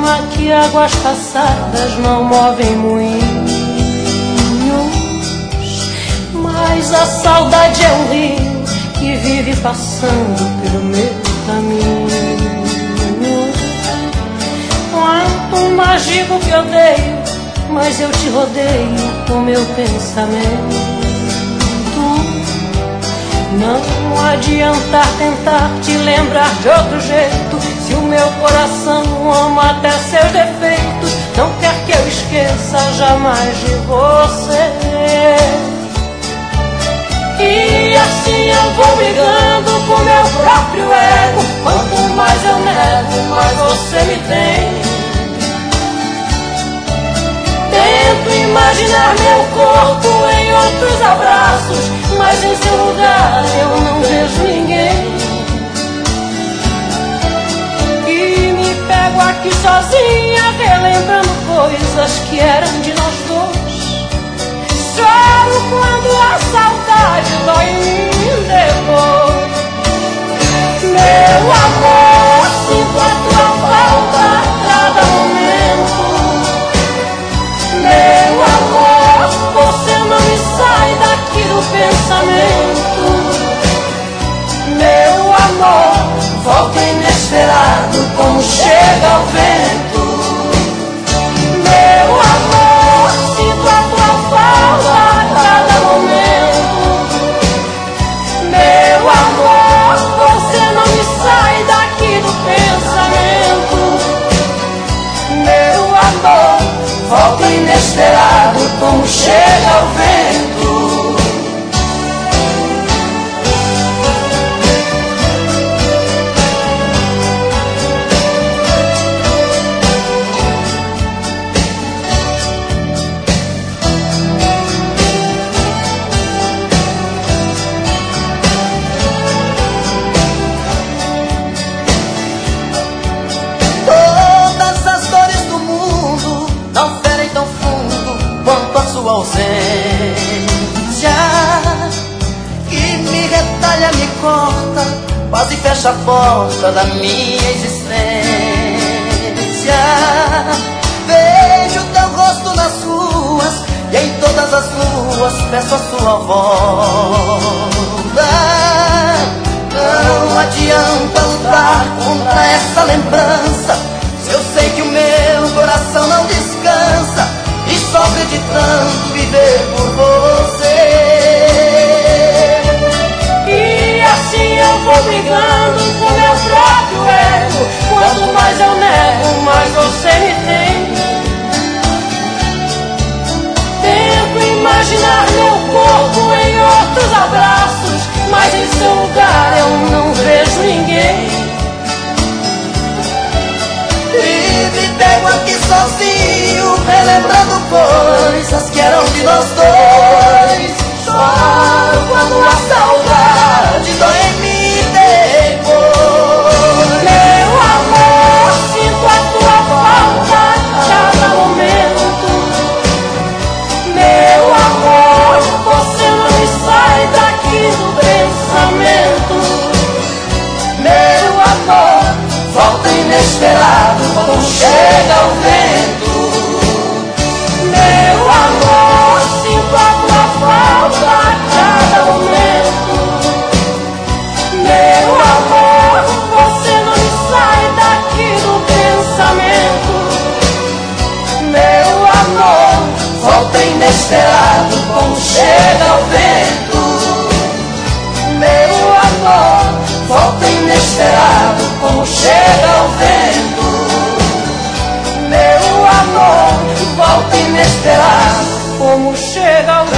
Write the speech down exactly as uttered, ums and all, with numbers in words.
forma que águas passadas não movem moinhos, mas a saudade é um rio que vive passando pelo meu caminho. Quanto mais digo que odeio, mas eu te rodeio com meu pensamento. Não adianta tentar te lembrar de outro jeito, se o meu coração ama até seus defeitos. Não quer que eu esqueça jamais de você. E assim eu vou brigando com meu próprio ego. Quanto mais eu nego, mais você me tem. Tento imaginar meu corpo em outros abraços, mas em seu lugar eu não vejo ninguém. E me pego aqui sozinha, relembrando coisas que eram de nós dois. Choro quando a saudade dói em mim depois. Meu amor, sinto a tua falta a cada momento. Meu amor, você não me sai daqui do pensamento. Meu amor, volta inesperado como chega o vento. Meu amor, sinto a tua falta a cada momento. Meu amor, você não me sai daqui do pensamento. Meu amor, volta inesperado como chega o vento. Todas as dores do mundo não ferem tão fundo quanto a sua ausência, que me retalha, me corta, quase fecha a porta da minha existência. Vejo teu rosto nas ruas e em todas as luas peço a sua volta. Não adianta lutar contra essa lembrança, se eu sei que o meu coração não descansa e sofre de tanto viver por você. E assim eu vou brigando com meu próprio ego. Quanto mais eu nego, mais você me tem. Tento imaginar meu corpo em outros abraços, mas em seu lugar eu não vejo ninguém. E me pego aqui sozinho, relembrando coisas que eram de nós dois. Choro quando a saudade dói em mim depois. Meu amor, sinto a tua falta a cada momento. Meu amor, você não me sai daqui do pensamento. Meu amor, volta inesperado como chega o vento. Meu amor, sinto a tua falta a cada momento. Meu amor, você não me sai daqui do pensamento. Meu amor, volta inesperado como chega o vento. Meu amor, volta inesperado como chega o vento. Meu amor, volta inesperado Como chega o